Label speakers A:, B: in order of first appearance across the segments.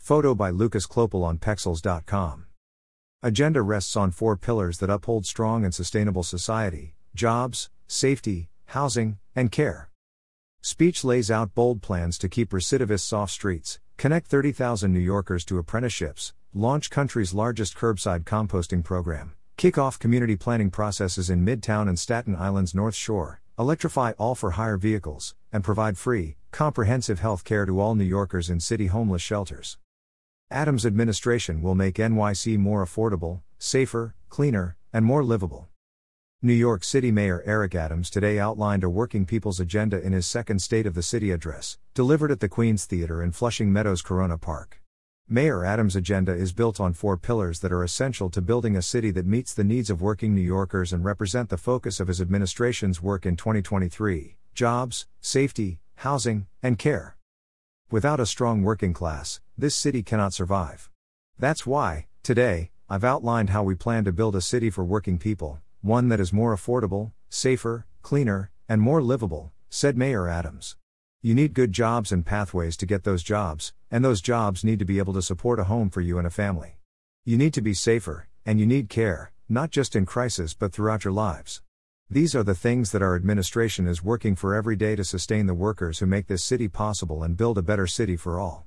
A: Photo by Lucas Klopel on Pexels.com. Agenda rests on 4 pillars that uphold strong and sustainable society: jobs, safety, housing, and care. Speech lays out bold plans to keep recidivists off streets, connect 30,000 New Yorkers to apprenticeships, launch country's largest curbside composting program, kick off community planning processes in Midtown and Staten Island's North Shore, electrify all for-hire vehicles, and provide free, comprehensive health care to all New Yorkers in city homeless shelters. Adams' administration will make NYC more affordable, safer, cleaner, and more livable. New York City Mayor Eric Adams today outlined a working people's agenda in his second State of the City address, delivered at the Queens Theater in Flushing Meadows Corona Park. Mayor Adams' agenda is built on 4 pillars that are essential to building a city that meets the needs of working New Yorkers and represent the focus of his administration's work in 2023: jobs, safety, housing, and care. Without a strong working class, this city cannot survive. That's why, today, I've outlined how we plan to build a city for working people, one that is more affordable, safer, cleaner, and more livable, said Mayor Adams. You need good jobs and pathways to get those jobs, and those jobs need to be able to support a home for you and a family. You need to be safer, and you need care, not just in crisis but throughout your lives. These are the things that our administration is working for every day to sustain the workers who make this city possible and build a better city for all.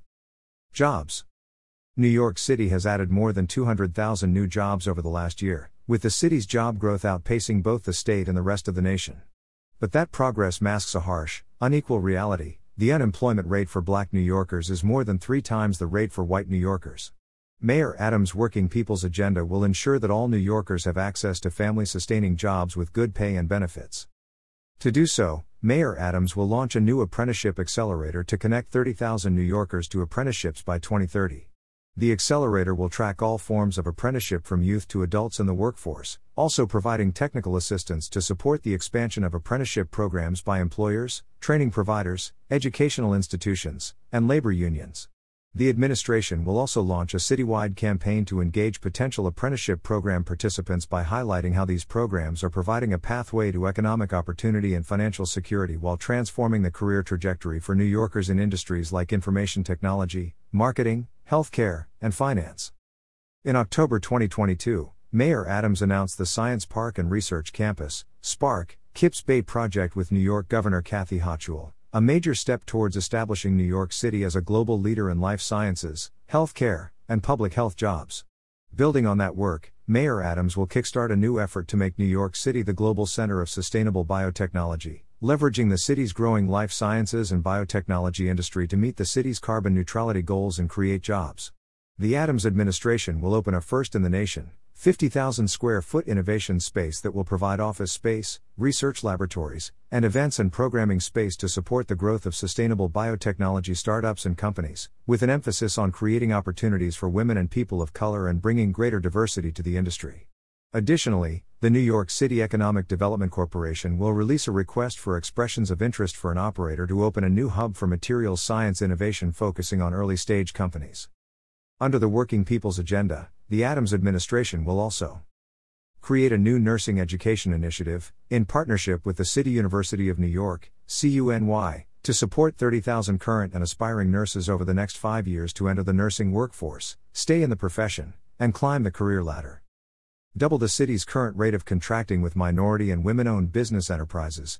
A: Jobs. New York City has added more than 200,000 new jobs over the last year, with the city's job growth outpacing both the state and the rest of the nation. But that progress masks a harsh, unequal reality. The unemployment rate for Black New Yorkers is more than 3 times the rate for white New Yorkers. Mayor Adams' Working People's Agenda will ensure that all New Yorkers have access to family-sustaining jobs with good pay and benefits. To do so, Mayor Adams will launch a new apprenticeship accelerator to connect 30,000 New Yorkers to apprenticeships by 2030. The accelerator will track all forms of apprenticeship from youth to adults in the workforce, also providing technical assistance to support the expansion of apprenticeship programs by employers, training providers, educational institutions, and labor unions. The administration will also launch a citywide campaign to engage potential apprenticeship program participants by highlighting how these programs are providing a pathway to economic opportunity and financial security while transforming the career trajectory for New Yorkers in industries like information technology, marketing, healthcare, and finance. In October 2022, Mayor Adams announced the Science Park and Research Campus, SPARC, Kips Bay project with New York Governor Kathy Hochul, a major step towards establishing New York City as a global leader in life sciences, healthcare, and public health jobs. Building on that work, Mayor Adams will kickstart a new effort to make New York City the global center of sustainable biotechnology, leveraging the city's growing life sciences and biotechnology industry to meet the city's carbon neutrality goals and create jobs. The Adams administration will open a first-in-the-nation, 50,000 square foot innovation space that will provide office space, research laboratories, and events and programming space to support the growth of sustainable biotechnology startups and companies, with an emphasis on creating opportunities for women and people of color and bringing greater diversity to the industry. Additionally, the New York City Economic Development Corporation will release a request for expressions of interest for an operator to open a new hub for materials science innovation focusing on early-stage companies. Under the Working People's Agenda, the Adams administration will also create a new nursing education initiative, in partnership with the City University of New York, CUNY, to support 30,000 current and aspiring nurses over the next 5 years to enter the nursing workforce, stay in the profession, and climb the career ladder. Double the city's current rate of contracting with minority and women-owned business enterprises,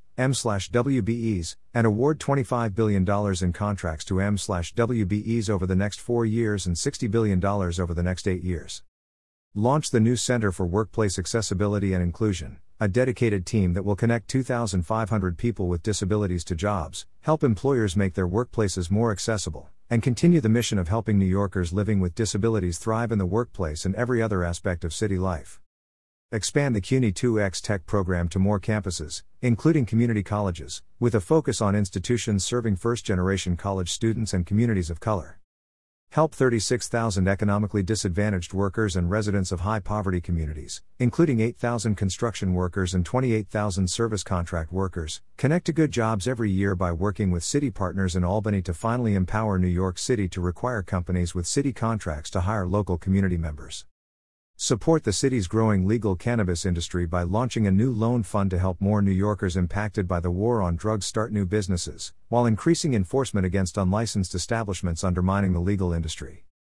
A: M/WBEs, and award $25 billion in contracts to M/WBEs over the next 4 years and $60 billion over the next 8 years. Launch the new Center for Workplace Accessibility and Inclusion, a dedicated team that will connect 2,500 people with disabilities to jobs, help employers make their workplaces more accessible, and continue the mission of helping New Yorkers living with disabilities thrive in the workplace and every other aspect of city life. Expand the CUNY 2X Tech program to more campuses, including community colleges, with a focus on institutions serving first-generation college students and communities of color. Help 36,000 economically disadvantaged workers and residents of high-poverty communities, including 8,000 construction workers and 28,000 service contract workers, connect to good jobs every year by working with city partners in Albany to finally empower New York City to require companies with city contracts to hire local community members. Support the city's growing legal cannabis industry by launching a new loan fund to help more New Yorkers impacted by the war on drugs start new businesses, while increasing enforcement against unlicensed establishments undermining the legal industry.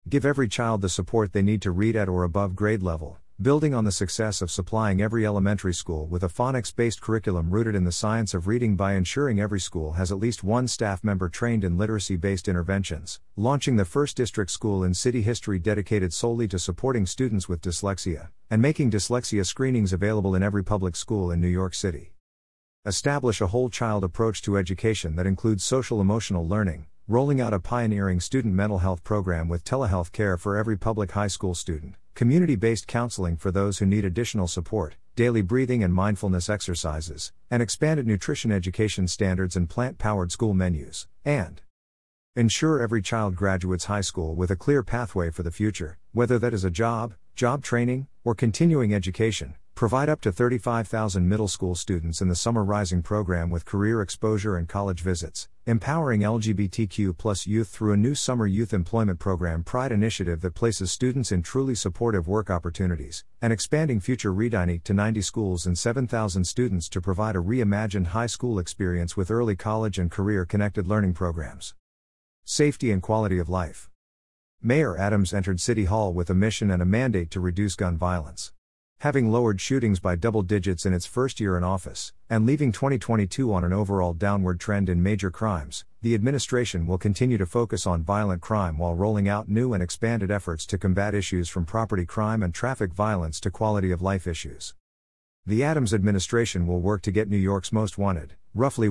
A: Give every child the support they need to read at or above grade level, building on the success of supplying every elementary school with a phonics-based curriculum rooted in the science of reading by ensuring every school has at least one staff member trained in literacy-based interventions, launching the first district school in city history dedicated solely to supporting students with dyslexia, and making dyslexia screenings available in every public school in New York City. Establish a whole child approach to education that includes social-emotional learning, rolling out a pioneering student mental health program with telehealth care for every public high school student, community-based counseling for those who need additional support, daily breathing and mindfulness exercises, and expanded nutrition education standards and plant-powered school menus, and ensure every child graduates high school with a clear pathway for the future, whether that is a job training, or continuing education. Provide up to 35,000 middle school students in the Summer Rising program with career exposure and college visits, empowering LGBTQ+ youth through a new summer youth employment program Pride initiative that places students in truly supportive work opportunities, and expanding Future Readinite to 90 schools and 7,000 students to provide a reimagined high school experience with early college and career-connected learning programs. Safety and quality of life. Mayor Adams entered City Hall with a mission and a mandate to reduce gun violence. Having lowered shootings by double digits in its first year in office, and leaving 2022 on an overall downward trend in major crimes, the administration will continue to focus on violent crime while rolling out new and expanded efforts to combat issues from property crime and traffic violence to quality of life issues. The Adams administration will work to get New York's most wanted, roughly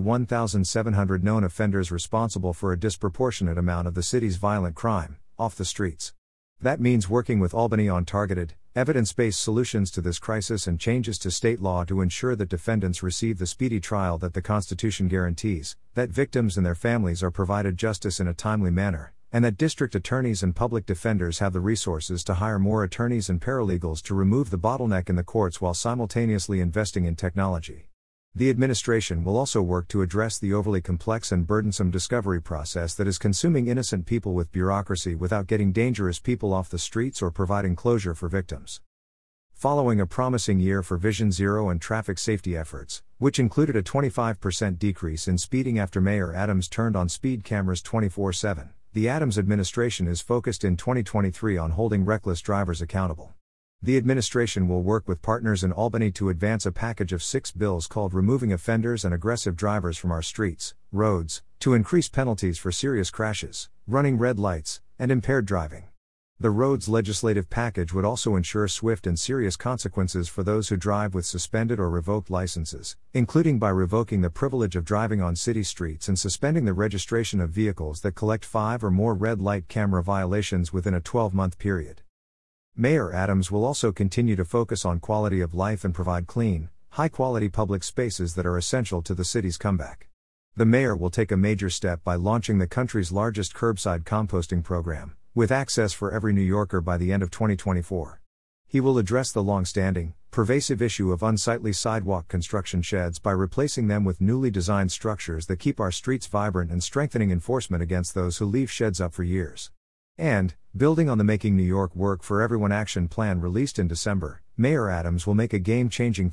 A: 1,700 known offenders responsible for a disproportionate amount of the city's violent crime, off the streets. That means working with Albany on targeted, evidence-based solutions to this crisis and changes to state law to ensure that defendants receive the speedy trial that the Constitution guarantees, that victims and their families are provided justice in a timely manner, and that district attorneys and public defenders have the resources to hire more attorneys and paralegals to remove the bottleneck in the courts while simultaneously investing in technology. The administration will also work to address the overly complex and burdensome discovery process that is consuming innocent people with bureaucracy without getting dangerous people off the streets or providing closure for victims. Following a promising year for Vision Zero and traffic safety efforts, which included a 25% decrease in speeding after Mayor Adams turned on speed cameras 24/7, the Adams administration is focused in 2023 on holding reckless drivers accountable. The administration will work with partners in Albany to advance a package of 6 bills called Removing Offenders and Aggressive Drivers from Our Streets, Roads, to increase penalties for serious crashes, running red lights, and impaired driving. The roads legislative package would also ensure swift and serious consequences for those who drive with suspended or revoked licenses, including by revoking the privilege of driving on city streets and suspending the registration of vehicles that collect 5 or more red light camera violations within a 12-month period. Mayor Adams will also continue to focus on quality of life and provide clean, high-quality public spaces that are essential to the city's comeback. The mayor will take a major step by launching the country's largest curbside composting program, with access for every New Yorker by the end of 2024. He will address the long-standing, pervasive issue of unsightly sidewalk construction sheds by replacing them with newly designed structures that keep our streets vibrant and strengthening enforcement against those who leave sheds up for years. And, building on the Making New York Work for Everyone action plan released in December, Mayor Adams will make a game-changing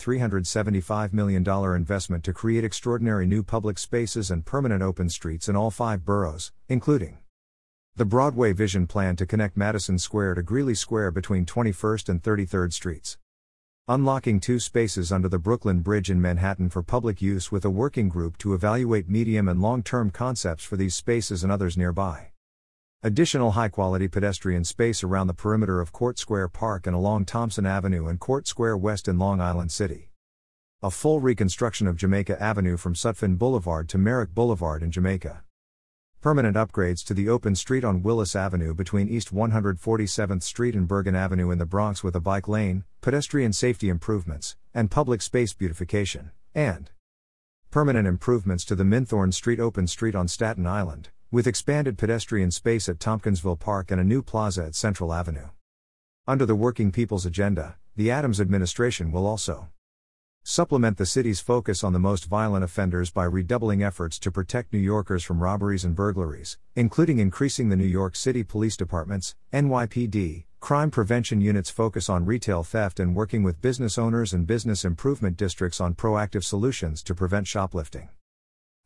A: $375 million investment to create extraordinary new public spaces and permanent open streets in all 5 boroughs, including the Broadway Vision Plan to connect Madison Square to Greeley Square between 21st and 33rd Streets. Unlocking 2 spaces under the Brooklyn Bridge in Manhattan for public use with a working group to evaluate medium and long-term concepts for these spaces and others nearby. Additional high-quality pedestrian space around the perimeter of Court Square Park and along Thompson Avenue and Court Square West in Long Island City. A full reconstruction of Jamaica Avenue from Sutphin Boulevard to Merrick Boulevard in Jamaica. Permanent upgrades to the open street on Willis Avenue between East 147th Street and Bergen Avenue in the Bronx with a bike lane, pedestrian safety improvements, and public space beautification, and permanent improvements to the Minthorn Street open street on Staten Island, with expanded pedestrian space at Tompkinsville Park and a new plaza at Central Avenue. Under the Working People's Agenda, the Adams administration will also supplement the city's focus on the most violent offenders by redoubling efforts to protect New Yorkers from robberies and burglaries, including increasing the New York City Police Department's, NYPD, crime prevention units focus on retail theft and working with business owners and business improvement districts on proactive solutions to prevent shoplifting.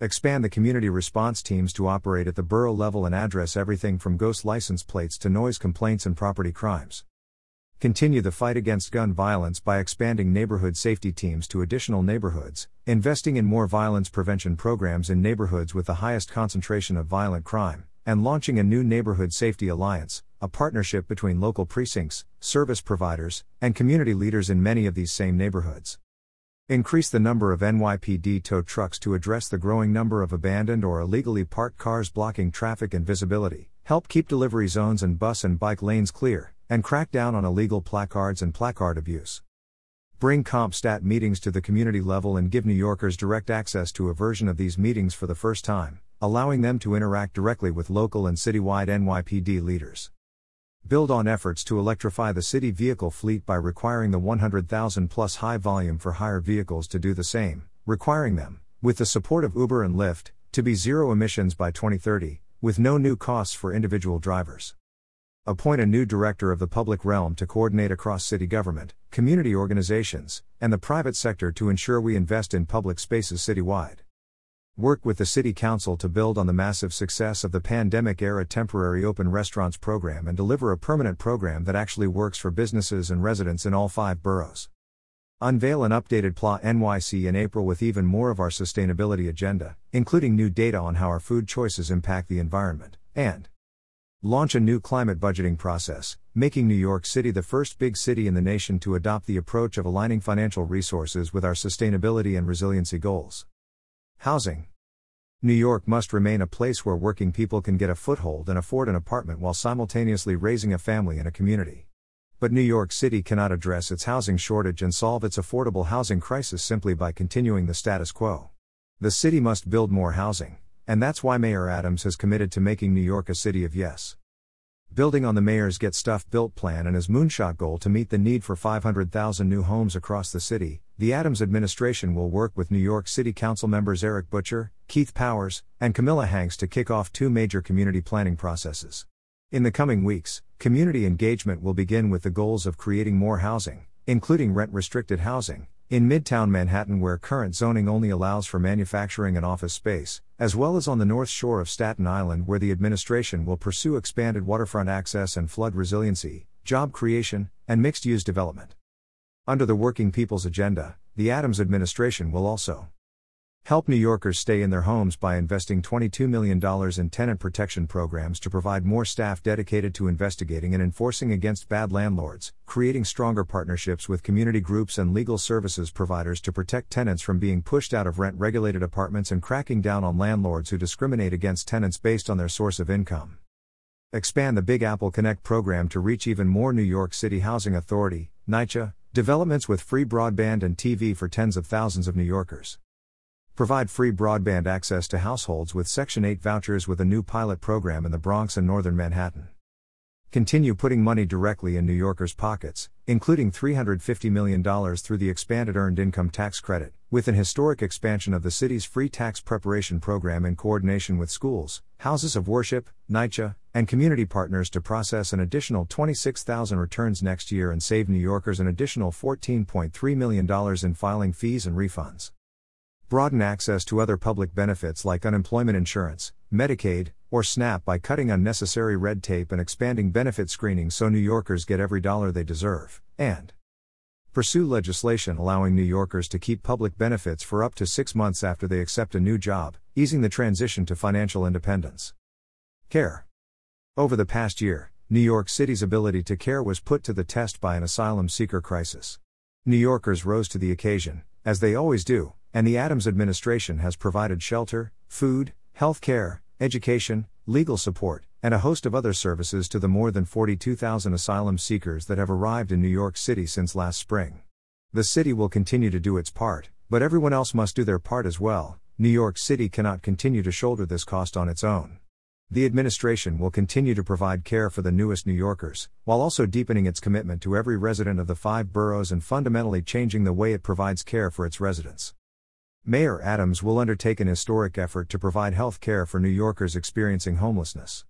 A: Expand the community response teams to operate at the borough level and address everything from ghost license plates to noise complaints and property crimes. Continue the fight against gun violence by expanding neighborhood safety teams to additional neighborhoods, investing in more violence prevention programs in neighborhoods with the highest concentration of violent crime, and launching a new Neighborhood Safety Alliance, a partnership between local precincts, service providers, and community leaders in many of these same neighborhoods. Increase the number of NYPD tow trucks to address the growing number of abandoned or illegally parked cars blocking traffic and visibility, help keep delivery zones and bus and bike lanes clear, and crack down on illegal placards and placard abuse. Bring CompStat meetings to the community level and give New Yorkers direct access to a version of these meetings for the first time, allowing them to interact directly with local and citywide NYPD leaders. Build on efforts to electrify the city vehicle fleet by requiring the 100,000 plus high volume for hire vehicles to do the same, requiring them, with the support of Uber and Lyft, to be zero emissions by 2030, with no new costs for individual drivers. Appoint a new director of the public realm to coordinate across city government, community organizations, and the private sector to ensure we invest in public spaces citywide. Work with the City Council to build on the massive success of the pandemic-era temporary open restaurants program and deliver a permanent program that actually works for businesses and residents in all 5 boroughs. Unveil an updated PLA NYC in April with even more of our sustainability agenda, including new data on how our food choices impact the environment, and launch a new climate budgeting process, making New York City the first big city in the nation to adopt the approach of aligning financial resources with our sustainability and resiliency goals. Housing. New York must remain a place where working people can get a foothold and afford an apartment while simultaneously raising a family in a community. But New York City cannot address its housing shortage and solve its affordable housing crisis simply by continuing the status quo. The city must build more housing, and that's why Mayor Adams has committed to making New York a city of yes. Building on the mayor's Get Stuff Built plan and his moonshot goal to meet the need for 500,000 new homes across the city, the Adams administration will work with New York City Council members Eric Butcher, Keith Powers, and Camilla Hanks to kick off 2 major community planning processes. In the coming weeks, community engagement will begin with the goals of creating more housing, including rent-restricted housing, in Midtown Manhattan where current zoning only allows for manufacturing and office space, as well as on the North Shore of Staten Island where the administration will pursue expanded waterfront access and flood resiliency, job creation, and mixed-use development. Under the Working People's Agenda, the Adams administration will also help New Yorkers stay in their homes by investing $22 million in tenant protection programs to provide more staff dedicated to investigating and enforcing against bad landlords, creating stronger partnerships with community groups and legal services providers to protect tenants from being pushed out of rent-regulated apartments and cracking down on landlords who discriminate against tenants based on their source of income. Expand the Big Apple Connect program to reach even more New York City Housing Authority, NYCHA, developments with free broadband and TV for tens of thousands of New Yorkers. Provide free broadband access to households with Section 8 vouchers with a new pilot program in the Bronx and northern Manhattan. Continue putting money directly in New Yorkers' pockets, including $350 million through the expanded Earned Income Tax Credit, with an historic expansion of the city's free tax preparation program in coordination with schools, houses of worship, NYCHA, and community partners to process an additional 26,000 returns next year and save New Yorkers an additional $14.3 million in filing fees and refunds. Broaden access to other public benefits like unemployment insurance, Medicaid, or SNAP by cutting unnecessary red tape and expanding benefit screening so New Yorkers get every dollar they deserve, and pursue legislation allowing New Yorkers to keep public benefits for up to 6 months after they accept a new job, easing the transition to financial independence. Care. Over the past year, New York City's ability to care was put to the test by an asylum seeker crisis. New Yorkers rose to the occasion, as they always do, and the Adams administration has provided shelter, food, health care, education, legal support, and a host of other services to the more than 42,000 asylum seekers that have arrived in New York City since last spring. The city will continue to do its part, but everyone else must do their part as well. New York City cannot continue to shoulder this cost on its own. The administration will continue to provide care for the newest New Yorkers, while also deepening its commitment to every resident of the 5 boroughs and fundamentally changing the way it provides care for its residents. Mayor Adams will undertake an historic effort to provide health care for New Yorkers experiencing homelessness.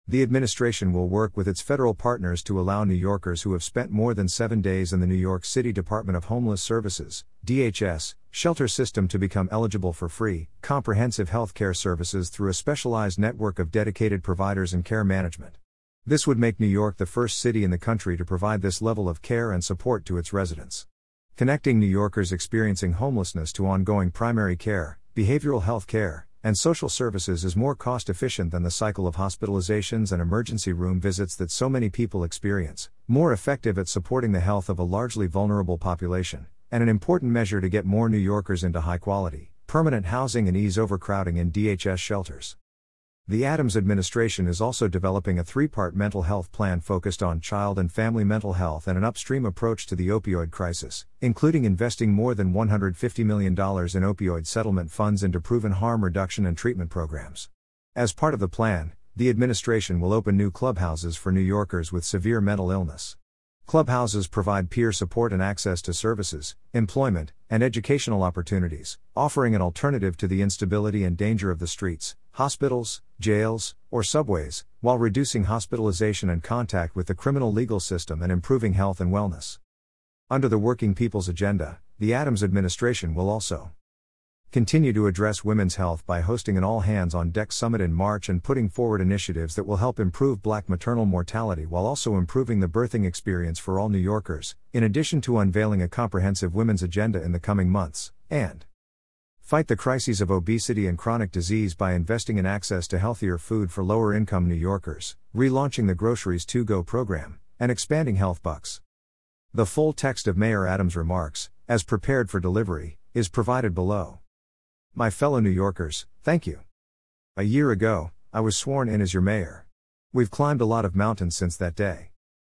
A: The administration will work with its federal partners to allow New Yorkers who have spent more than 7 days in the New York City Department of Homeless Services, DHS, shelter system to become eligible for free, comprehensive health care services through a specialized network of dedicated providers and care management. This would make New York the first city in the country to provide this level of care and support to its residents. Connecting New Yorkers experiencing homelessness to ongoing primary care, behavioral health care, and social services is more cost-efficient than the cycle of hospitalizations and emergency room visits that so many people experience, more effective at supporting the health of a largely vulnerable population, and an important measure to get more New Yorkers into high-quality, permanent housing and ease overcrowding in DHS shelters. The Adams administration is also developing a 3-part mental health plan focused on child and family mental health and an upstream approach to the opioid crisis, including investing more than $150 million in opioid settlement funds into proven harm reduction and treatment programs. As part of the plan, the administration will open new clubhouses for New Yorkers with severe mental illness. Clubhouses provide peer support and access to services, employment, and educational opportunities, offering an alternative to the instability and danger of the streets, hospitals, jails, or subways, while reducing hospitalization and contact with the criminal legal system and improving health and wellness. Under the Working People's Agenda, the Adams administration will also continue to address women's health by hosting an all-hands-on-deck summit in March and putting forward initiatives that will help improve Black maternal mortality while also improving the birthing experience for all New Yorkers, in addition to unveiling a comprehensive women's agenda in the coming months, and fight the crises of obesity and chronic disease by investing in access to healthier food for lower-income New Yorkers, relaunching the Groceries to Go program, and expanding Health Bucks. The full text of Mayor Adams' remarks, as prepared for delivery, is provided below. My fellow New Yorkers, thank you. A year ago, I was sworn in as your mayor. We've climbed a lot of mountains since that day.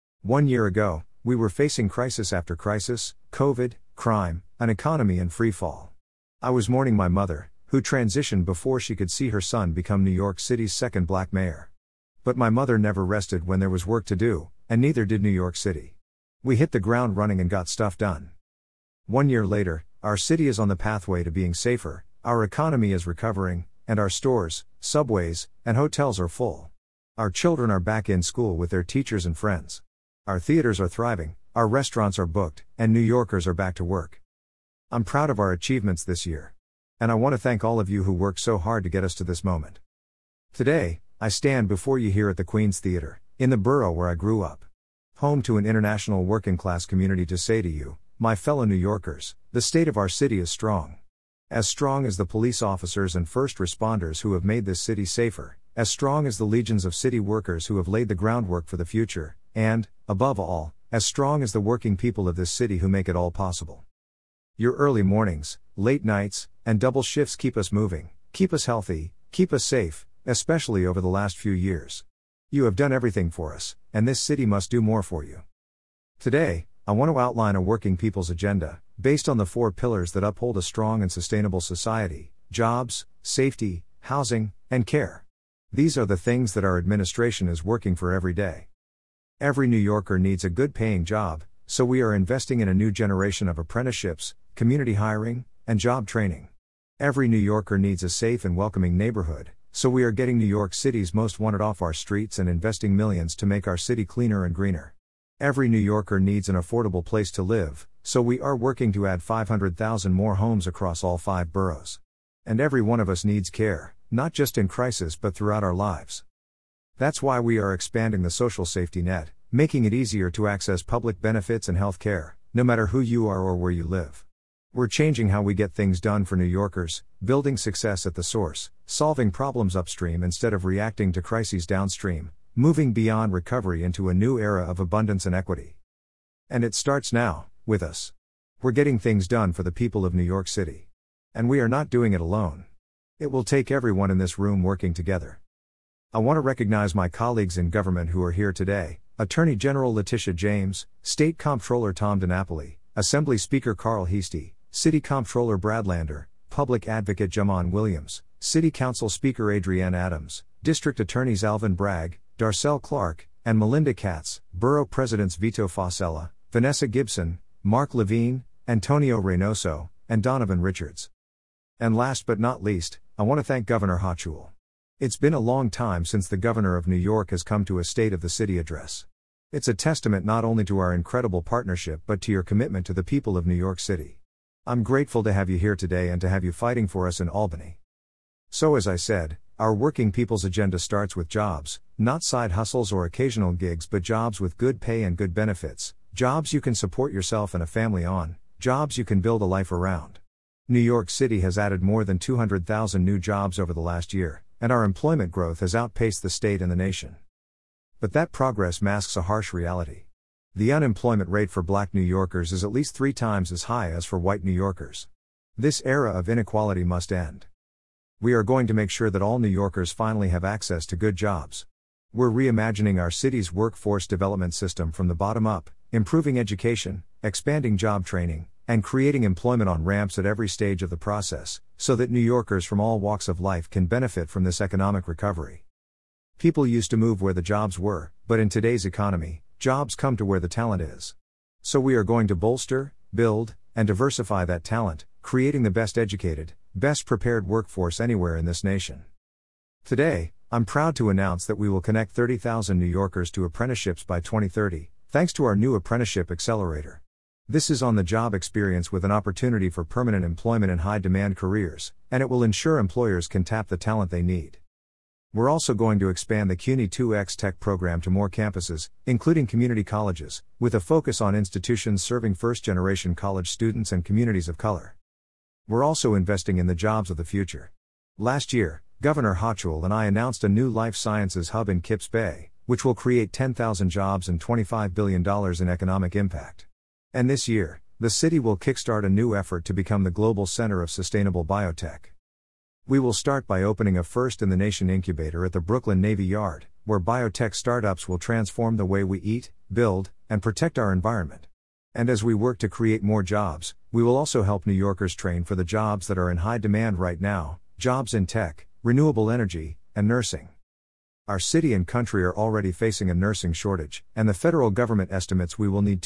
A: 1 year ago, we were facing crisis after crisis, COVID, crime, an economy in free fall. I was mourning my mother, who transitioned before she could see her son become New York City's second Black mayor. But my mother never rested when there was work to do, and neither did New York City. We hit the ground running and got stuff done. 1 year later, our city is on the pathway to being safer, our economy is recovering, and our stores, subways, and hotels are full. Our children are back in school with their teachers and friends. Our theaters are thriving, our restaurants are booked, and New Yorkers are back to work. I'm proud of our achievements this year. And I want to thank all of you who worked so hard to get us to this moment. Today, I stand before you here at the Queens Theater, in the borough where I grew up. Home to an international working-class community, to say to you, my fellow New Yorkers, the state of our city is strong. As strong as the police officers and first responders who have made this city safer, as strong as the legions of city workers who have laid the groundwork for the future, and, above all, as strong as the working people of this city who make it all possible. Your early mornings, late nights, and double shifts keep us moving, keep us healthy, keep us safe, especially over the last few years. You have done everything for us, and this city must do more for you. Today, I want to outline a working people's agenda, based on the 4 pillars that uphold a strong and sustainable society: jobs, safety, housing, and care. These are the things that our administration is working for every day. Every New Yorker needs a good-paying job, so we are investing in a new generation of apprenticeships, community hiring, and job training. Every New Yorker needs a safe and welcoming neighborhood, so we are getting New York City's most wanted off our streets and investing millions to make our city cleaner and greener. Every New Yorker needs an affordable place to live, so we are working to add 500,000 more homes across all 5 boroughs. And every one of us needs care, not just in crisis but throughout our lives. That's why we are expanding the social safety net, making it easier to access public benefits and health care, no matter who you are or where you live. We're changing how we get things done for New Yorkers, building success at the source, solving problems upstream instead of reacting to crises downstream, moving beyond recovery into a new era of abundance and equity. And it starts now, with us. We're getting things done for the people of New York City. And we are not doing it alone. It will take everyone in this room working together. I want to recognize my colleagues in government who are here today: Attorney General Letitia James, State Comptroller Tom DiNapoli, Assembly Speaker Carl Heastie, City Comptroller Brad Lander, Public Advocate Jamon Williams, City Council Speaker Adrienne Adams, District Attorneys Alvin Bragg, Darcel Clark, and Melinda Katz, Borough Presidents Vito Fossella, Vanessa Gibson, Mark Levine, Antonio Reynoso, and Donovan Richards. And last but not least, I want to thank Governor Hochul. It's been a long time since the Governor of New York has come to a State of the City address. It's a testament not only to our incredible partnership but to your commitment to the people of New York City. I'm grateful to have you here today and to have you fighting for us in Albany. So as I said, our working people's agenda starts with jobs, not side hustles or occasional gigs but jobs with good pay and good benefits, jobs you can support yourself and a family on, jobs you can build a life around. New York City has added more than 200,000 new jobs over the last year, and our employment growth has outpaced the state and the nation. But that progress masks a harsh reality. The unemployment rate for Black New Yorkers is at least 3 times as high as for white New Yorkers. This era of inequality must end. We are going to make sure that all New Yorkers finally have access to good jobs. We're reimagining our city's workforce development system from the bottom up, improving education, expanding job training, and creating employment on-ramps at every stage of the process, so that New Yorkers from all walks of life can benefit from this economic recovery. People used to move where the jobs were, but in today's economy, jobs come to where the talent is. So we are going to bolster, build, and diversify that talent, creating the best educated, best prepared workforce anywhere in this nation. Today, I'm proud to announce that we will connect 30,000 New Yorkers to apprenticeships by 2030, thanks to our new Apprenticeship Accelerator. This is on-the-job experience with an opportunity for permanent employment in high-demand careers, and it will ensure employers can tap the talent they need. We're also going to expand the CUNY 2X Tech program to more campuses, including community colleges, with a focus on institutions serving first-generation college students and communities of color. We're also investing in the jobs of the future. Last year, Governor Hochul and I announced a new life sciences hub in Kips Bay, which will create 10,000 jobs and $25 billion in economic impact. And this year, the city will kickstart a new effort to become the global center of sustainable biotech. We will start by opening a first-in-the-nation incubator at the Brooklyn Navy Yard, where biotech startups will transform the way we eat, build, and protect our environment. And as we work to create more jobs, we will also help New Yorkers train for the jobs that are in high demand right now, jobs in tech, renewable energy, and nursing. Our city and country are already facing a nursing shortage, and the federal government estimates we will need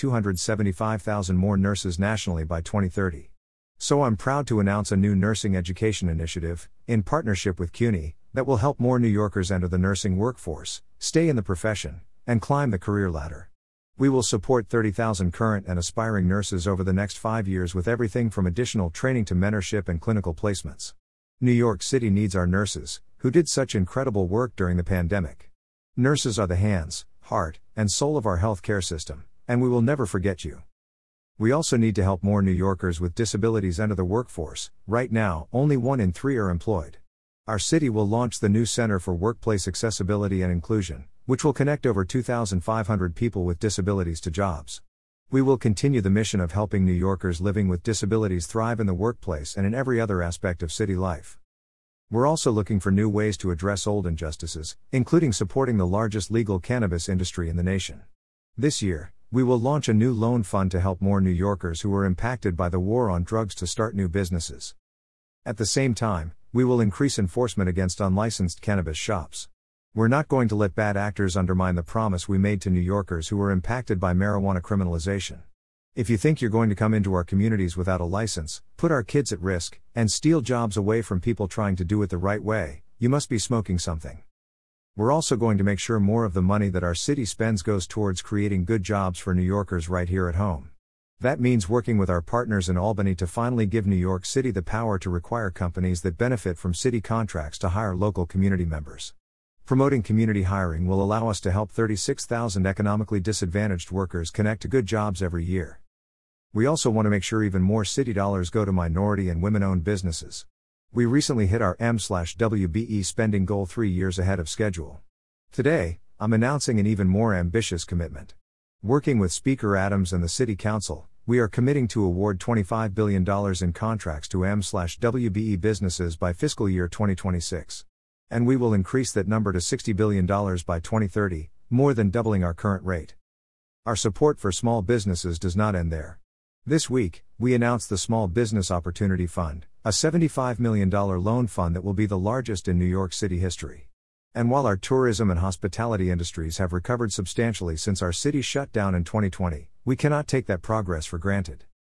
A: 275,000 more nurses nationally by 2030. So I'm proud to announce a new nursing education initiative, in partnership with CUNY, that will help more New Yorkers enter the nursing workforce, stay in the profession, and climb the career ladder. We will support 30,000 current and aspiring nurses over the next 5 years with everything from additional training to mentorship and clinical placements. New York City needs our nurses, who did such incredible work during the pandemic. Nurses are the hands, heart, and soul of our healthcare system, and we will never forget you. We also need to help more New Yorkers with disabilities enter the workforce. Right now, only 1 in 3 are employed. Our city will launch the new Center for Workplace Accessibility and Inclusion, which will connect over 2,500 people with disabilities to jobs. We will continue the mission of helping New Yorkers living with disabilities thrive in the workplace and in every other aspect of city life. We're also looking for new ways to address old injustices, including supporting the largest legal cannabis industry in the nation. This year, we will launch a new loan fund to help more New Yorkers who are impacted by the war on drugs to start new businesses. At the same time, we will increase enforcement against unlicensed cannabis shops. We're not going to let bad actors undermine the promise we made to New Yorkers who were impacted by marijuana criminalization. If you think you're going to come into our communities without a license, put our kids at risk, and steal jobs away from people trying to do it the right way, you must be smoking something. We're also going to make sure more of the money that our city spends goes towards creating good jobs for New Yorkers right here at home. That means working with our partners in Albany to finally give New York City the power to require companies that benefit from city contracts to hire local community members. Promoting community hiring will allow us to help 36,000 economically disadvantaged workers connect to good jobs every year. We also want to make sure even more city dollars go to minority and women-owned businesses. We recently hit our M/WBE spending goal 3 years ahead of schedule. Today, I'm announcing an even more ambitious commitment. Working with Speaker Adams and the City Council, we are committing to award $25 billion in contracts to M/WBE businesses by fiscal year 2026. And we will increase that number to $60 billion by 2030, more than doubling our current rate. Our support for small businesses does not end there. This week, we announced the Small Business Opportunity Fund, a $75 million loan fund that will be the largest in New York City history. And while our tourism and hospitality industries have recovered substantially since our city shut down in 2020, we cannot take that progress for granted.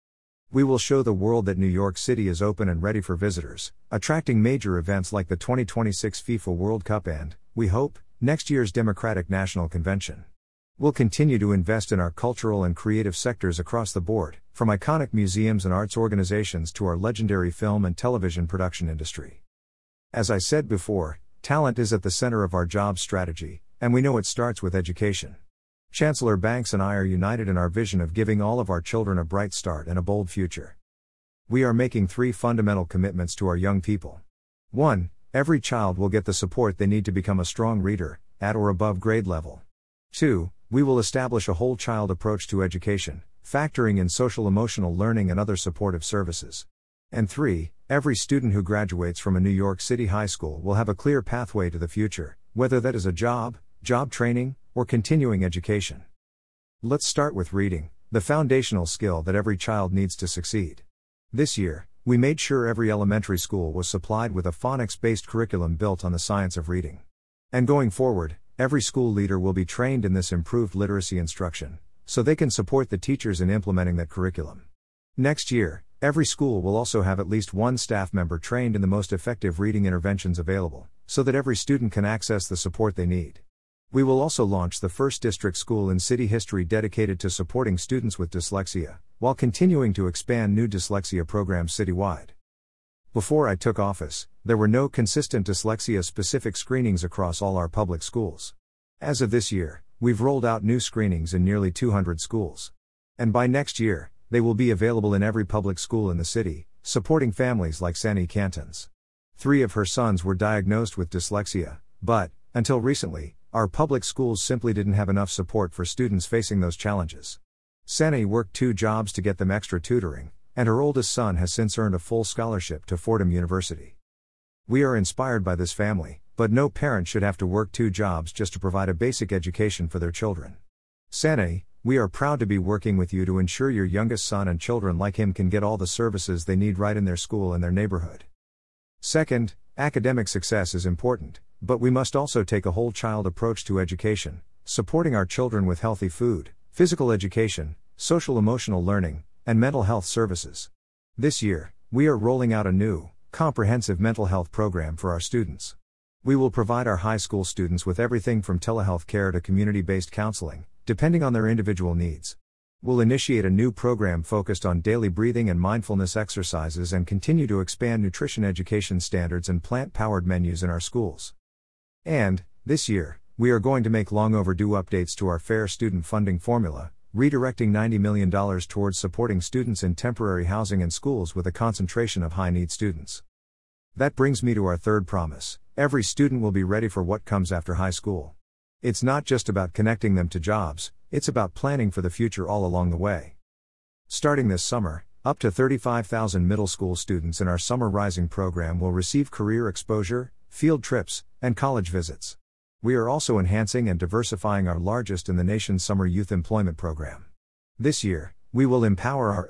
A: We will show the world that New York City is open and ready for visitors, attracting major events like the 2026 FIFA World Cup and, we hope, next year's Democratic National Convention. We'll continue to invest in our cultural and creative sectors across the board, from iconic museums and arts organizations to our legendary film and television production industry. As I said before, talent is at the center of our jobs strategy, and we know it starts with education. Chancellor Banks and I are united in our vision of giving all of our children a bright start and a bold future. We are making 3 fundamental commitments to our young people. 1. Every child will get the support they need to become a strong reader, at or above grade level. 2. We will establish a whole child approach to education, factoring in social-emotional learning and other supportive services. And 3. Every student who graduates from a New York City high school will have a clear pathway to the future, whether that is a job training, or continuing education. Let's start with reading, the foundational skill that every child needs to succeed. This year, we made sure every elementary school was supplied with a phonics-based curriculum built on the science of reading. And going forward, every school leader will be trained in this improved literacy instruction, so they can support the teachers in implementing that curriculum. Next year, every school will also have at least one staff member trained in the most effective reading interventions available, so that every student can access the support they need. We will also launch the first district school in city history dedicated to supporting students with dyslexia, while continuing to expand new dyslexia programs citywide. Before I took office, there were no consistent dyslexia-specific screenings across all our public schools. As of this year, we've rolled out new screenings in nearly 200 schools. And by next year, they will be available in every public school in the city, supporting families like Sani Cantons. 3 of her sons were diagnosed with dyslexia, but, until recently, our public schools simply didn't have enough support for students facing those challenges. Sani worked 2 jobs to get them extra tutoring, and her oldest son has since earned a full scholarship to Fordham University. We are inspired by this family, but no parent should have to work 2 jobs just to provide a basic education for their children. Sani, we are proud to be working with you to ensure your youngest son and children like him can get all the services they need right in their school and their neighborhood. Second, academic success is important, but we must also take a whole child approach to education, supporting our children with healthy food, physical education, social-emotional learning, and mental health services. This year, we are rolling out a new, comprehensive mental health program for our students. We will provide our high school students with everything from telehealth care to community-based counseling, depending on their individual needs. We'll initiate a new program focused on daily breathing and mindfulness exercises and continue to expand nutrition education standards and plant-powered menus in our schools. And, this year, we are going to make long overdue updates to our fair student funding formula, redirecting $90 million towards supporting students in temporary housing and schools with a concentration of high-need students. That brings me to our third promise: every student will be ready for what comes after high school. It's not just about connecting them to jobs, it's about planning for the future all along the way. Starting this summer, up to 35,000 middle school students in our Summer Rising program will receive career exposure, field trips, and college visits. We are also enhancing and diversifying our largest in the nation's summer youth employment program. This year, we will empower our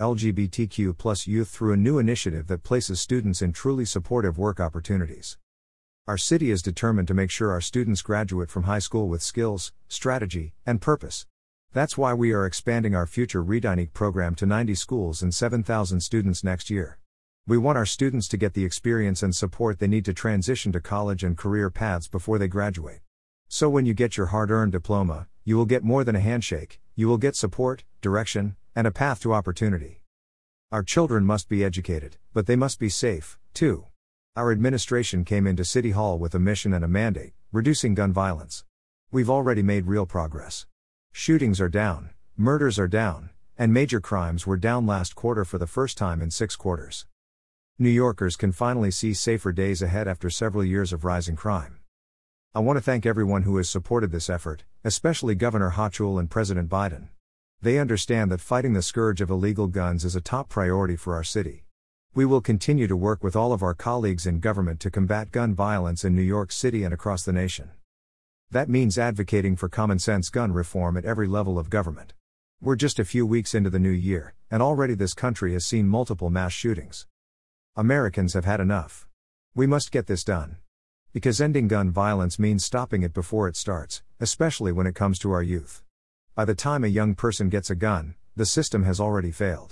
A: LGBTQ+ youth through a new initiative that places students in truly supportive work opportunities. Our city is determined to make sure our students graduate from high school with skills, strategy, and purpose. That's why we are expanding our Future Redynamic program to 90 schools and 7,000 students next year. We want our students to get the experience and support they need to transition to college and career paths before they graduate. So when you get your hard-earned diploma, you will get more than a handshake, you will get support, direction, and a path to opportunity. Our children must be educated, but they must be safe, too. Our administration came into City Hall with a mission and a mandate: reducing gun violence. We've already made real progress. Shootings are down, murders are down, and major crimes were down last quarter for the first time in 6 quarters. New Yorkers can finally see safer days ahead after several years of rising crime. I want to thank everyone who has supported this effort, especially Governor Hochul and President Biden. They understand that fighting the scourge of illegal guns is a top priority for our city. We will continue to work with all of our colleagues in government to combat gun violence in New York City and across the nation. That means advocating for common-sense gun reform at every level of government. We're just a few weeks into the new year, and already this country has seen multiple mass shootings. Americans have had enough. We must get this done. Because ending gun violence means stopping it before it starts, especially when it comes to our youth. By the time a young person gets a gun, the system has already failed.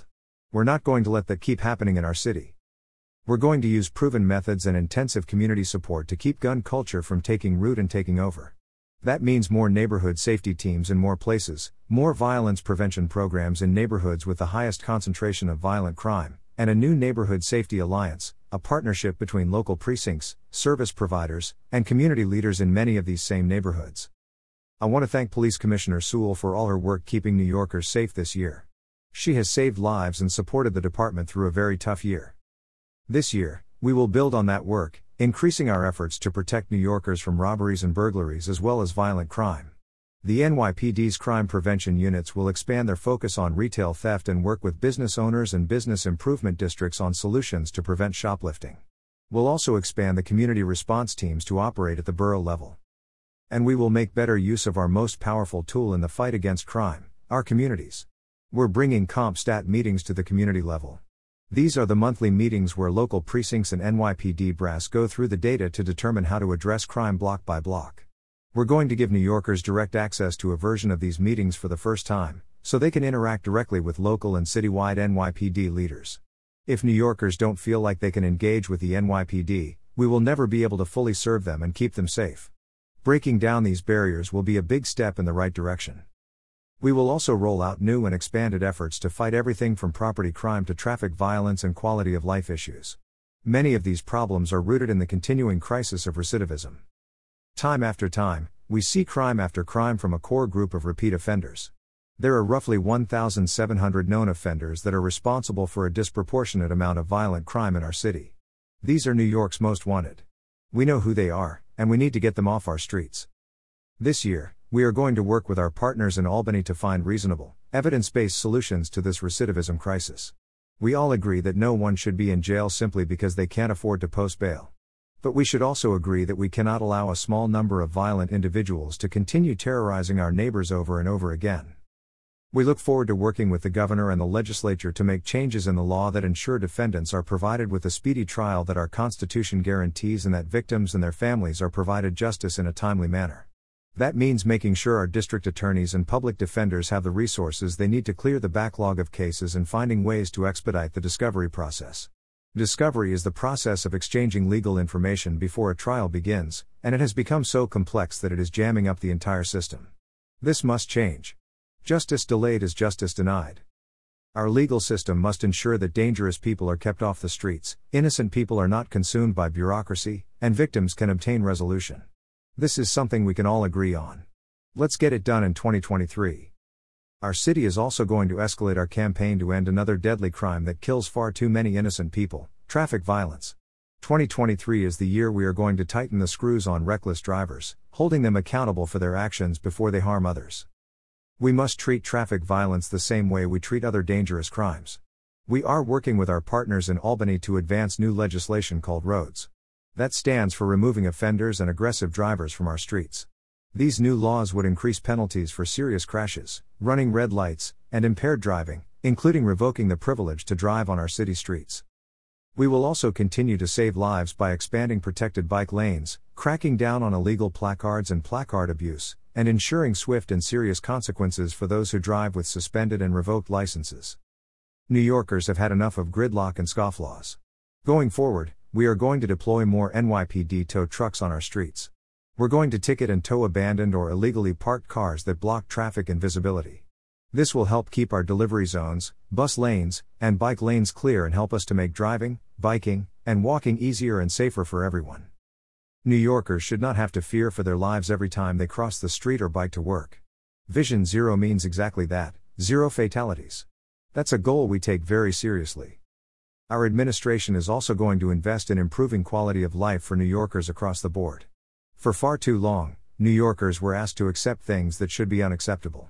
A: We're not going to let that keep happening in our city. We're going to use proven methods and intensive community support to keep gun culture from taking root and taking over. That means more neighborhood safety teams in more places, more violence prevention programs in neighborhoods with the highest concentration of violent crime, and a new neighborhood safety alliance, a partnership between local precincts, service providers, and community leaders in many of these same neighborhoods. I want to thank Police Commissioner Sewell for all her work keeping New Yorkers safe this year. She has saved lives and supported the department through a very tough year. This year, we will build on that work, increasing our efforts to protect New Yorkers from robberies and burglaries as well as violent crime. The NYPD's crime prevention units will expand their focus on retail theft and work with business owners and business improvement districts on solutions to prevent shoplifting. We'll also expand the community response teams to operate at the borough level. And we will make better use of our most powerful tool in the fight against crime, our communities. We're bringing CompStat meetings to the community level. These are the monthly meetings where local precincts and NYPD brass go through the data to determine how to address crime block by block. We're going to give New Yorkers direct access to a version of these meetings for the first time, so they can interact directly with local and citywide NYPD leaders. If New Yorkers don't feel like they can engage with the NYPD, we will never be able to fully serve them and keep them safe. Breaking down these barriers will be a big step in the right direction. We will also roll out new and expanded efforts to fight everything from property crime to traffic violence and quality of life issues. Many of these problems are rooted in the continuing crisis of recidivism. Time after time, we see crime after crime from a core group of repeat offenders. There are roughly 1,700 known offenders that are responsible for a disproportionate amount of violent crime in our city. These are New York's most wanted. We know who they are, and we need to get them off our streets. This year, we are going to work with our partners in Albany to find reasonable, evidence-based solutions to this recidivism crisis. We all agree that no one should be in jail simply because they can't afford to post bail. But we should also agree that we cannot allow a small number of violent individuals to continue terrorizing our neighbors over and over again. We look forward to working with the governor and the legislature to make changes in the law that ensure defendants are provided with a speedy trial that our Constitution guarantees and that victims and their families are provided justice in a timely manner. That means making sure our district attorneys and public defenders have the resources they need to clear the backlog of cases and finding ways to expedite the discovery process. Discovery is the process of exchanging legal information before a trial begins, and it has become so complex that it is jamming up the entire system. This must change. Justice delayed is justice denied. Our legal system must ensure that dangerous people are kept off the streets, innocent people are not consumed by bureaucracy, and victims can obtain resolution. This is something we can all agree on. Let's get it done in 2023. Our city is also going to escalate our campaign to end another deadly crime that kills far too many innocent people, traffic violence. 2023 is the year we are going to tighten the screws on reckless drivers, holding them accountable for their actions before they harm others. We must treat traffic violence the same way we treat other dangerous crimes. We are working with our partners in Albany to advance new legislation called ROADS. That stands for removing offenders and aggressive drivers from our streets. These new laws would increase penalties for serious crashes, running red lights, and impaired driving, including revoking the privilege to drive on our city streets. We will also continue to save lives by expanding protected bike lanes, cracking down on illegal placards and placard abuse, and ensuring swift and serious consequences for those who drive with suspended and revoked licenses. New Yorkers have had enough of gridlock and scofflaws. Going forward, we are going to deploy more NYPD tow trucks on our streets. We're going to ticket and tow abandoned or illegally parked cars that block traffic and visibility. This will help keep our delivery zones, bus lanes, and bike lanes clear and help us to make driving, biking, and walking easier and safer for everyone. New Yorkers should not have to fear for their lives every time they cross the street or bike to work. Vision Zero means exactly that, zero fatalities. That's a goal we take very seriously. Our administration is also going to invest in improving quality of life for New Yorkers across the board. For far too long, New Yorkers were asked to accept things that should be unacceptable.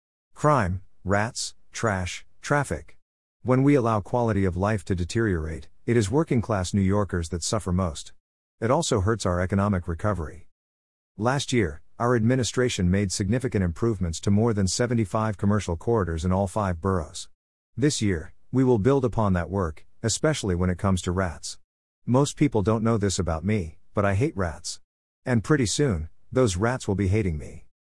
A: Crime, rats, trash, traffic. When we allow quality of life to deteriorate, it is working-class New Yorkers that suffer most. It also hurts our economic recovery. Last year, our administration made significant improvements to more than 75 commercial corridors in all 5 boroughs. This year, we will build upon that work, especially when it comes to rats. Most people don't know this about me, but I hate rats. And pretty soon, those rats will be hating me.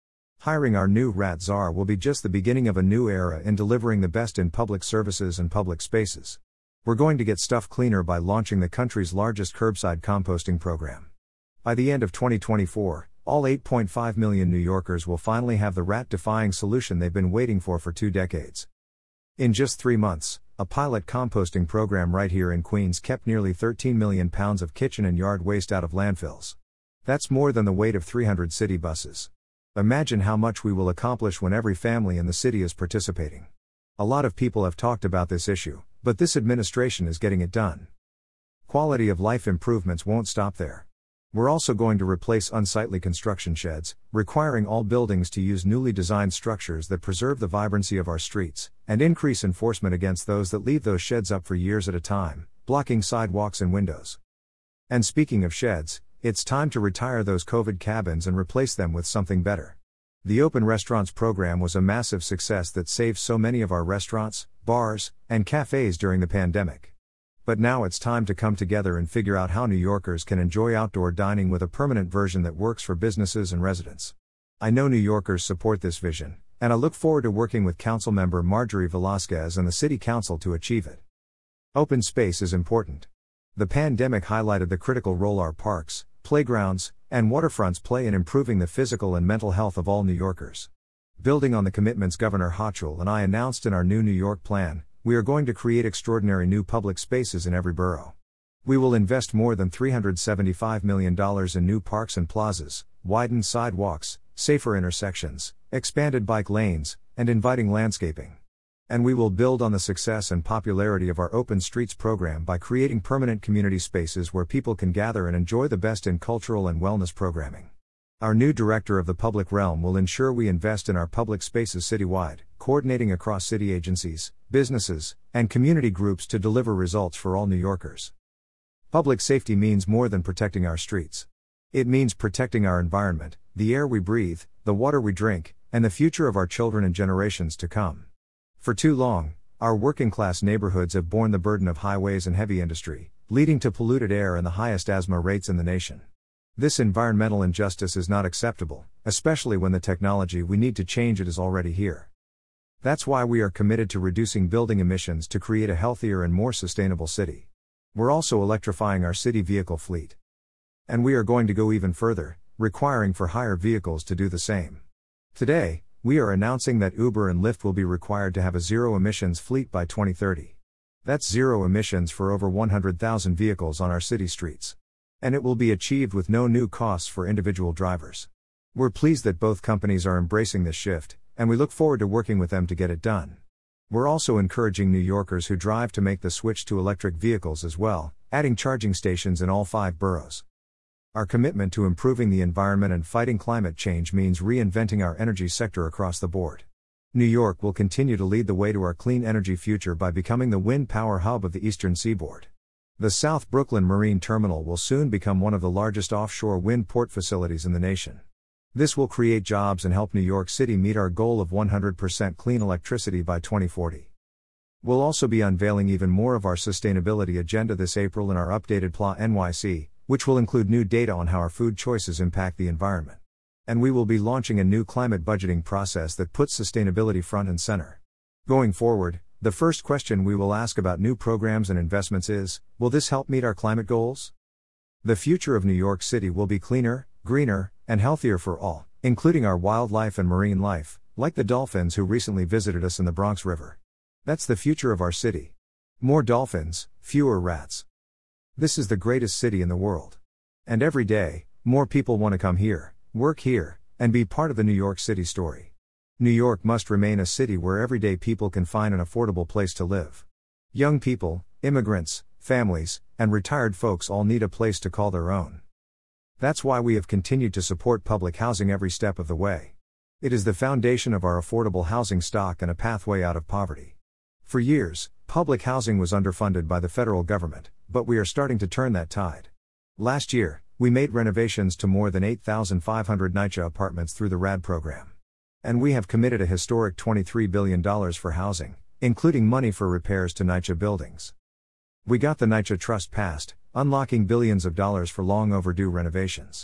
A: Hiring our new rat czar will be just the beginning of a new era in delivering the best in public services and public spaces. We're going to get stuff cleaner by launching the country's largest curbside composting program. By the end of 2024, all 8.5 million New Yorkers will finally have the rat-defying solution they've been waiting for 2 decades. In just 3 months, a pilot composting program right here in Queens kept nearly 13 million pounds of kitchen and yard waste out of landfills. That's more than the weight of 300 city buses. Imagine how much we will accomplish when every family in the city is participating. A lot of people have talked about this issue, but this administration is getting it done. Quality of life improvements won't stop there. We're also going to replace unsightly construction sheds, requiring all buildings to use newly designed structures that preserve the vibrancy of our streets, and increase enforcement against those that leave those sheds up for years at a time, blocking sidewalks and windows. And speaking of sheds, it's time to retire those COVID cabins and replace them with something better. The Open Restaurants program was a massive success that saved so many of our restaurants, bars, and cafes during the pandemic. But now it's time to come together and figure out how New Yorkers can enjoy outdoor dining with a permanent version that works for businesses and residents. I know New Yorkers support this vision, and I look forward to working with Councilmember Marjorie Velasquez and the City Council to achieve it. Open space is important. The pandemic highlighted the critical role our parks, playgrounds, and waterfronts play in improving the physical and mental health of all New Yorkers. Building on the commitments Governor Hochul and I announced in our new New York plan, we are going to create extraordinary new public spaces in every borough. We will invest more than $375 million in new parks and plazas, widened sidewalks, safer intersections, expanded bike lanes, and inviting landscaping. And we will build on the success and popularity of our Open Streets program by creating permanent community spaces where people can gather and enjoy the best in cultural and wellness programming. Our new director of the public realm will ensure we invest in our public spaces citywide, coordinating across city agencies, businesses, and community groups to deliver results for all New Yorkers. Public safety means more than protecting our streets. It means protecting our environment, the air we breathe, the water we drink, and the future of our children and generations to come. For too long, our working-class neighborhoods have borne the burden of highways and heavy industry, leading to polluted air and the highest asthma rates in the nation. This environmental injustice is not acceptable, especially when the technology we need to change it is already here. That's why we are committed to reducing building emissions to create a healthier and more sustainable city. We're also electrifying our city vehicle fleet. And we are going to go even further, requiring for hire vehicles to do the same. Today, we are announcing that Uber and Lyft will be required to have a zero-emissions fleet by 2030. That's zero emissions for over 100,000 vehicles on our city streets. And it will be achieved with no new costs for individual drivers. We're pleased that both companies are embracing this shift, and we look forward to working with them to get it done. We're also encouraging New Yorkers who drive to make the switch to electric vehicles as well, adding charging stations in all 5 boroughs. Our commitment to improving the environment and fighting climate change means reinventing our energy sector across the board. New York will continue to lead the way to our clean energy future by becoming the wind power hub of the Eastern Seaboard. The South Brooklyn Marine Terminal will soon become one of the largest offshore wind port facilities in the nation. This will create jobs and help New York City meet our goal of 100% clean electricity by 2040. We'll also be unveiling even more of our sustainability agenda this April in our updated PLA NYC, which will include new data on how our food choices impact the environment. And we will be launching a new climate budgeting process that puts sustainability front and center. Going forward, the first question we will ask about new programs and investments is, will this help meet our climate goals? The future of New York City will be cleaner, greener, and healthier for all, including our wildlife and marine life, like the dolphins who recently visited us in the Bronx River. That's the future of our city. More dolphins, fewer rats. This is the greatest city in the world. And every day, more people want to come here, work here, and be part of the New York City story. New York must remain a city where everyday people can find an affordable place to live. Young people, immigrants, families, and retired folks all need a place to call their own. That's why we have continued to support public housing every step of the way. It is the foundation of our affordable housing stock and a pathway out of poverty. For years, public housing was underfunded by the federal government, but we are starting to turn that tide. Last year, we made renovations to more than 8,500 NYCHA apartments through the RAD program. And we have committed a historic $23 billion for housing, including money for repairs to NYCHA buildings. We got the NYCHA Trust passed, unlocking billions of dollars for long overdue renovations.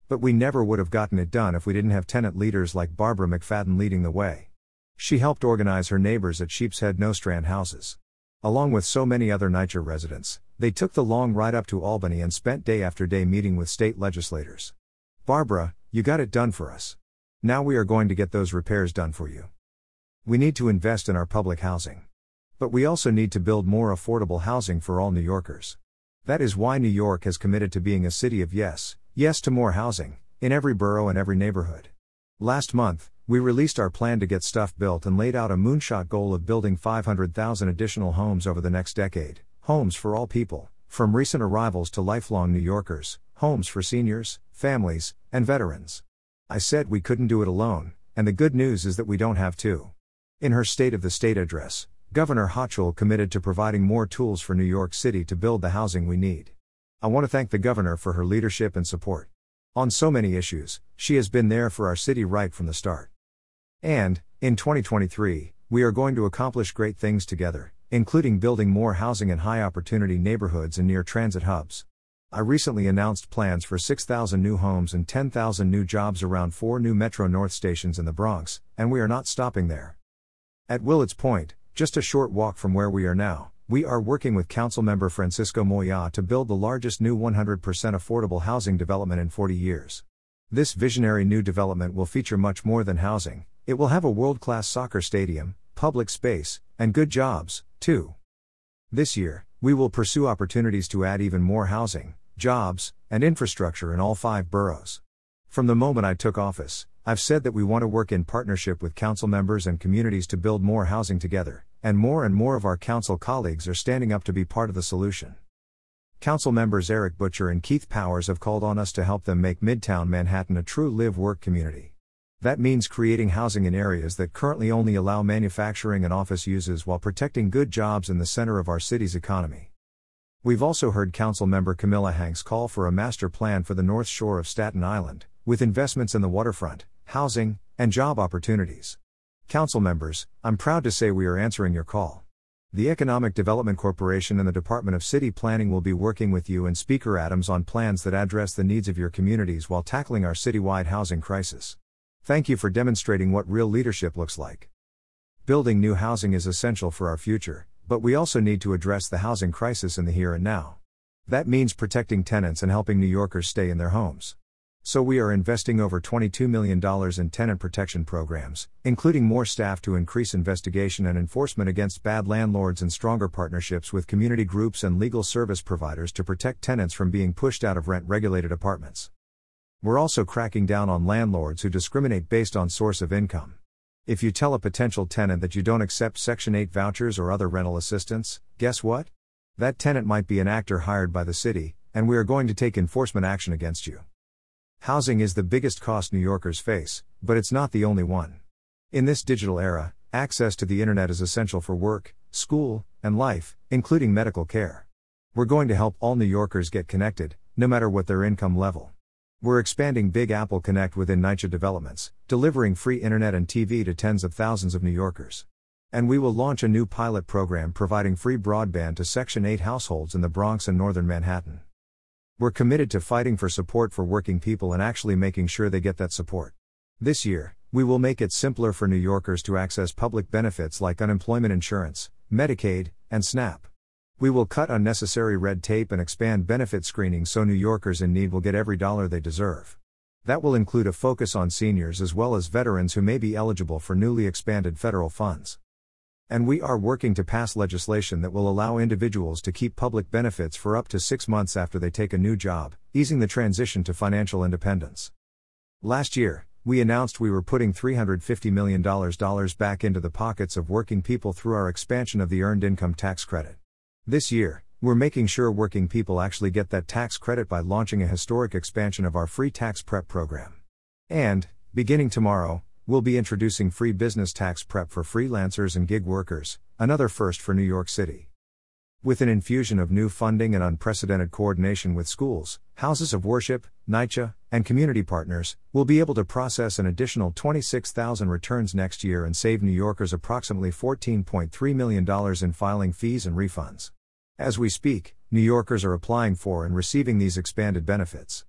A: But we never would have gotten it done if we didn't have tenant leaders like Barbara McFadden leading the way. She helped organize her neighbors at Sheepshead Nostrand houses. Along with so many other NYCHA residents, they took the long ride up to Albany and spent day after day meeting with state legislators. Barbara, you got it done for us. Now we are going to get those repairs done for you. We need to invest in our public housing. But we also need to build more affordable housing for all New Yorkers. That is why New York has committed to being a city of yes to more housing, in every borough and every neighborhood. Last month, we released our plan to get stuff built and laid out a moonshot goal of building 500,000 additional homes over the next decade, homes for all people, from recent arrivals to lifelong New Yorkers, homes for seniors, families, and veterans. I said we couldn't do it alone, and the good news is that we don't have to. In her State of the State address, Governor Hochul committed to providing more tools for New York City to build the housing we need. I want to thank the governor for her leadership and support. On so many issues, she has been there for our city right from the start. And, in 2023, we are going to accomplish great things together, including building more housing in high-opportunity neighborhoods and near transit hubs. I recently announced plans for 6,000 new homes and 10,000 new jobs around 4 new Metro North stations in the Bronx, and we are not stopping there. At Willets Point, just a short walk from where we are now, we are working with Councilmember Francisco Moya to build the largest new 100% affordable housing development in 40 years. This visionary new development will feature much more than housing. It will have a world-class soccer stadium, public space, and good jobs, too. This year, we will pursue opportunities to add even more housing, jobs, and infrastructure in all 5 boroughs. From the moment I took office, I've said that we want to work in partnership with council members and communities to build more housing together, and more of our council colleagues are standing up to be part of the solution. Council members Eric Butcher and Keith Powers have called on us to help them make Midtown Manhattan a true live-work community. That means creating housing in areas that currently only allow manufacturing and office uses while protecting good jobs in the center of our city's economy. We've also heard Council member Camilla Hanks call for a master plan for the North Shore of Staten Island, with investments in the waterfront, housing, and job opportunities. Council members, I'm proud to say we are answering your call. The Economic Development Corporation and the Department of City Planning will be working with you and Speaker Adams on plans that address the needs of your communities while tackling our citywide housing crisis. Thank you for demonstrating what real leadership looks like. Building new housing is essential for our future, but we also need to address the housing crisis in the here and now. That means protecting tenants and helping New Yorkers stay in their homes. So we are investing over $22 million in tenant protection programs, including more staff to increase investigation and enforcement against bad landlords and stronger partnerships with community groups and legal service providers to protect tenants from being pushed out of rent-regulated apartments. We're also cracking down on landlords who discriminate based on source of income. If you tell a potential tenant that you don't accept Section 8 vouchers or other rental assistance, guess what? That tenant might be an actor hired by the city, and we are going to take enforcement action against you. Housing is the biggest cost New Yorkers face, but it's not the only one. In this digital era, access to the internet is essential for work, school, and life, including medical care. We're going to help all New Yorkers get connected, no matter what their income level. We're expanding Big Apple Connect within NYCHA developments, delivering free internet and TV to tens of thousands of New Yorkers. And we will launch a new pilot program providing free broadband to Section 8 households in the Bronx and northern Manhattan. We're committed to fighting for support for working people and actually making sure they get that support. This year, we will make it simpler for New Yorkers to access public benefits like unemployment insurance, Medicaid, and SNAP. We will cut unnecessary red tape and expand benefit screening so New Yorkers in need will get every dollar they deserve. That will include a focus on seniors as well as veterans who may be eligible for newly expanded federal funds. And we are working to pass legislation that will allow individuals to keep public benefits for up to 6 months after they take a new job, easing the transition to financial independence. Last year, we announced we were putting $350 million back into the pockets of working people through our expansion of the Earned Income Tax Credit. This year, we're making sure working people actually get that tax credit by launching a historic expansion of our free tax prep program. And, beginning tomorrow, we'll be introducing free business tax prep for freelancers and gig workers, another first for New York City. With an infusion of new funding and unprecedented coordination with schools, houses of worship, NYCHA, and community partners, we'll be able to process an additional 26,000 returns next year and save New Yorkers approximately $14.3 million in filing fees and refunds. As we speak, New Yorkers are applying for and receiving these expanded benefits.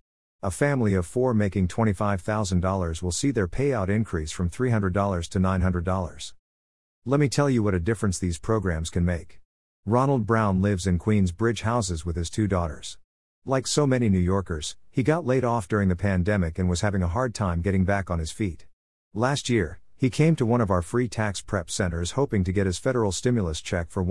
A: A family of 4 making $25,000 will see their payout increase from $300 to $900. Let me tell you what a difference these programs can make. Ronald Brown lives in Queensbridge houses with his 2 daughters. Like so many New Yorkers, he got laid off during the pandemic and was having a hard time getting back on his feet. Last year, he came to one of our free tax prep centers hoping to get his federal stimulus check for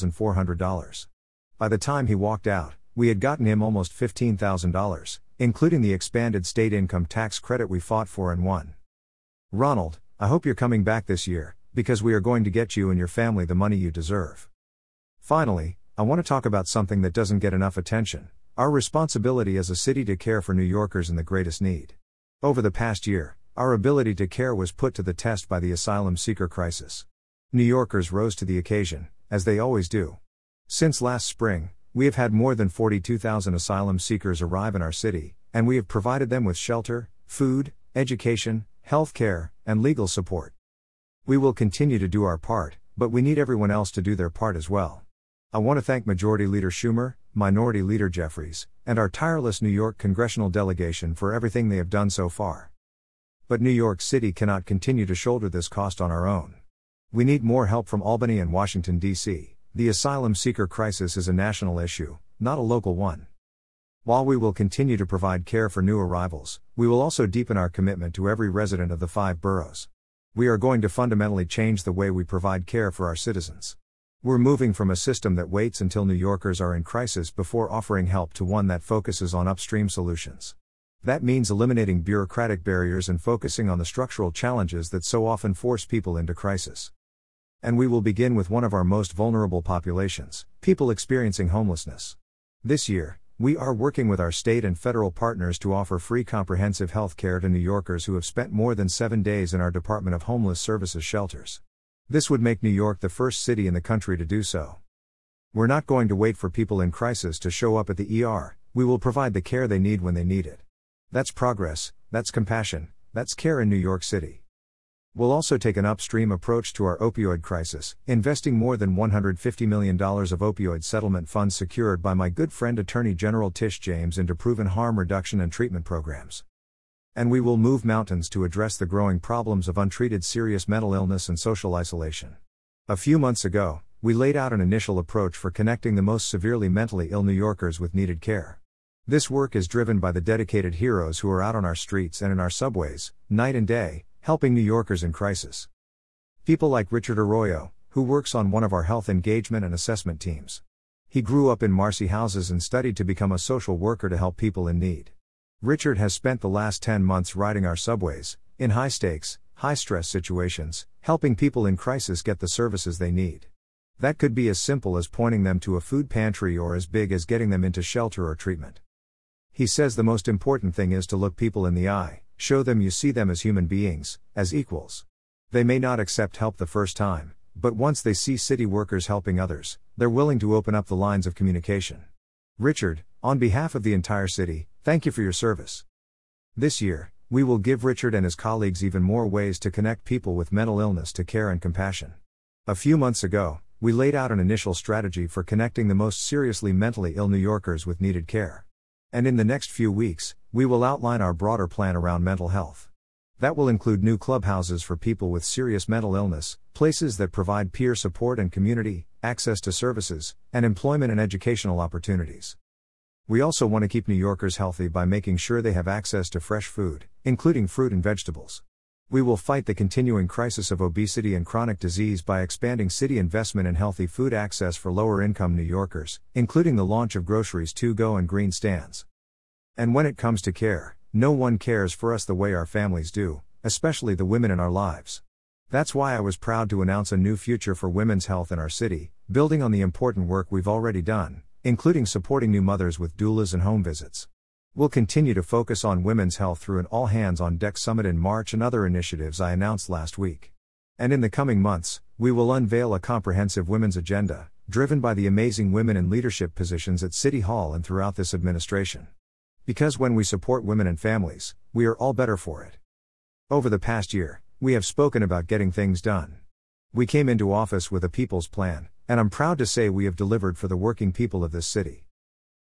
A: $1,400. By the time he walked out, we had gotten him almost $15,000, including the expanded state income tax credit we fought for and won. Ronald, I hope you're coming back this year, because we are going to get you and your family the money you deserve. Finally, I want to talk about something that doesn't get enough attention: our responsibility as a city to care for New Yorkers in the greatest need. Over the past year, our ability to care was put to the test by the asylum seeker crisis. New Yorkers rose to the occasion, as they always do. Since last spring, we have had more than 42,000 asylum seekers arrive in our city, and we have provided them with shelter, food, education, health care, and legal support. We will continue to do our part, but we need everyone else to do their part as well. I want to thank Majority Leader Schumer, Minority Leader Jeffries, and our tireless New York congressional delegation for everything they have done so far. But New York City cannot continue to shoulder this cost on our own. We need more help from Albany and Washington, D.C. The asylum seeker crisis is a national issue, not a local one. While we will continue to provide care for new arrivals, we will also deepen our commitment to every resident of the 5 boroughs. We are going to fundamentally change the way we provide care for our citizens. We're moving from a system that waits until New Yorkers are in crisis before offering help to one that focuses on upstream solutions. That means eliminating bureaucratic barriers and focusing on the structural challenges that so often force people into crisis. And we will begin with one of our most vulnerable populations, people experiencing homelessness. This year, we are working with our state and federal partners to offer free comprehensive health care to New Yorkers who have spent more than 7 days in our Department of Homeless Services shelters. This would make New York the first city in the country to do so. We're not going to wait for people in crisis to show up at the ER, we will provide the care they need when they need it. That's progress, that's compassion, that's care in New York City. We'll also take an upstream approach to our opioid crisis, investing more than $150 million of opioid settlement funds secured by my good friend Attorney General Tish James into proven harm reduction and treatment programs. And we will move mountains to address the growing problems of untreated serious mental illness and social isolation. A few months ago, we laid out an initial approach for connecting the most severely mentally ill New Yorkers with needed care. This work is driven by the dedicated heroes who are out on our streets and in our subways, night and day, helping New Yorkers in crisis. People like Richard Arroyo, who works on one of our health engagement and assessment teams. He grew up in Marcy houses and studied to become a social worker to help people in need. Richard has spent the last 10 months riding our subways, in high-stakes, high-stress situations, helping people in crisis get the services they need. That could be as simple as pointing them to a food pantry or as big as getting them into shelter or treatment. He says the most important thing is to look people in the eye, show them you see them as human beings, as equals. They may not accept help the first time, but once they see city workers helping others, they're willing to open up the lines of communication. Richard, on behalf of the entire city, thank you for your service. This year, we will give Richard and his colleagues even more ways to connect people with mental illness to care and compassion. A few months ago, we laid out an initial strategy for connecting the most seriously mentally ill New Yorkers with needed care. And in the next few weeks, we will outline our broader plan around mental health. That will include new clubhouses for people with serious mental illness, places that provide peer support and community, access to services, and employment and educational opportunities. We also want to keep New Yorkers healthy by making sure they have access to fresh food, including fruit and vegetables. We will fight the continuing crisis of obesity and chronic disease by expanding city investment in healthy food access for lower-income New Yorkers, including the launch of groceries to go and green stands. And when it comes to care, no one cares for us the way our families do, especially the women in our lives. That's why I was proud to announce a new future for women's health in our city, building on the important work we've already done, including supporting new mothers with doulas and home visits. We'll continue to focus on women's health through an all-hands-on-deck summit in March and other initiatives I announced last week. And in the coming months, we will unveil a comprehensive women's agenda, driven by the amazing women in leadership positions at City Hall and throughout this administration. Because when we support women and families, we are all better for it. Over the past year, we have spoken about getting things done. We came into office with a people's plan, and I'm proud to say we have delivered for the working people of this city.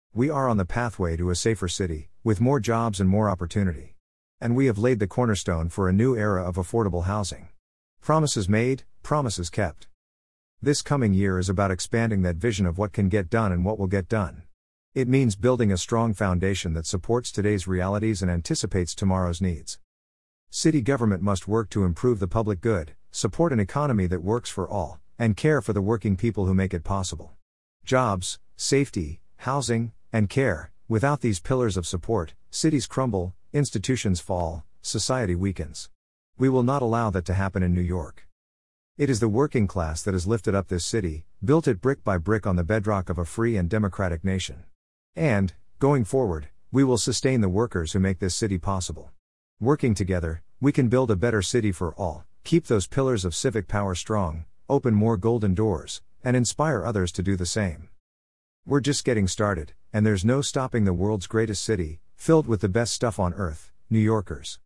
A: We are on the pathway to a safer city, with more jobs and more opportunity. And we have laid the cornerstone for a new era of affordable housing. Promises made, promises kept. This coming year is about expanding that vision of what can get done and what will get done. It means building a strong foundation that supports today's realities and anticipates tomorrow's needs. City government must work to improve the public good, support an economy that works for all, and care for the working people who make it possible. Jobs, safety, housing, and care. Without these pillars of support, cities crumble, institutions fall, society weakens. We will not allow that to happen in New York. It is the working class that has lifted up this city, built it brick by brick on the bedrock of a free and democratic nation. And, going forward, we will sustain the workers who make this city possible. Working together, we can build a better city for all, keep those pillars of civic power strong, open more golden doors, and inspire others to do the same. We're just getting started, and there's no stopping the world's greatest city, filled with the best stuff on earth, New Yorkers.